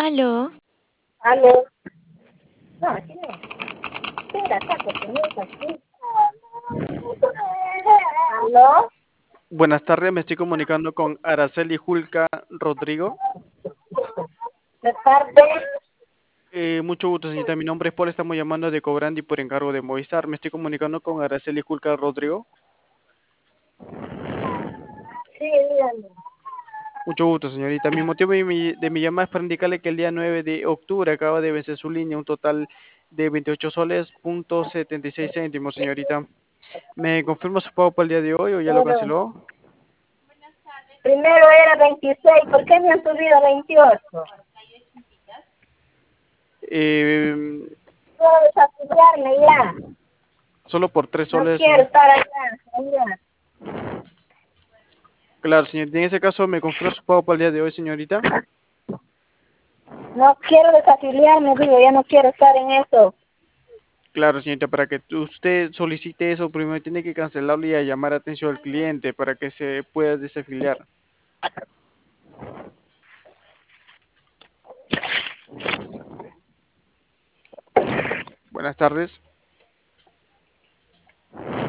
Aló, Aló. No, aquí no. Espera, saco, que no es así. Aló. Buenas tardes, me estoy comunicando con Araceli Julca Rodrigo. De parte. Mucho gusto, señorita. Mi nombre es Paul, estamos llamando de Cobrandi por encargo de Movistar. Me estoy comunicando con Araceli Julca Rodrigo. Sí, dígame. Mucho gusto, señorita. Mi motivo de mi llamada es para indicarle que el día 9 de octubre acaba de vencer su línea un total de 28 soles, punto 76 céntimos, señorita. ¿Me confirma su pago para el día de hoy o ya lo Pero canceló? primero era 26. ¿Por qué me han subido a 28? Eh, Puedo desafiliarme ya. Solo por 3 No soles. quiero estar allá. Claro, señorita. En ese caso, ¿me confirma su pago para el día de hoy, señorita? No quiero desafiliarme, digo, ya no quiero estar en eso. Claro, señorita, para que usted solicite eso, primero tiene que cancelarlo y a llamar atención al cliente para que se pueda desafiliar. Buenas tardes.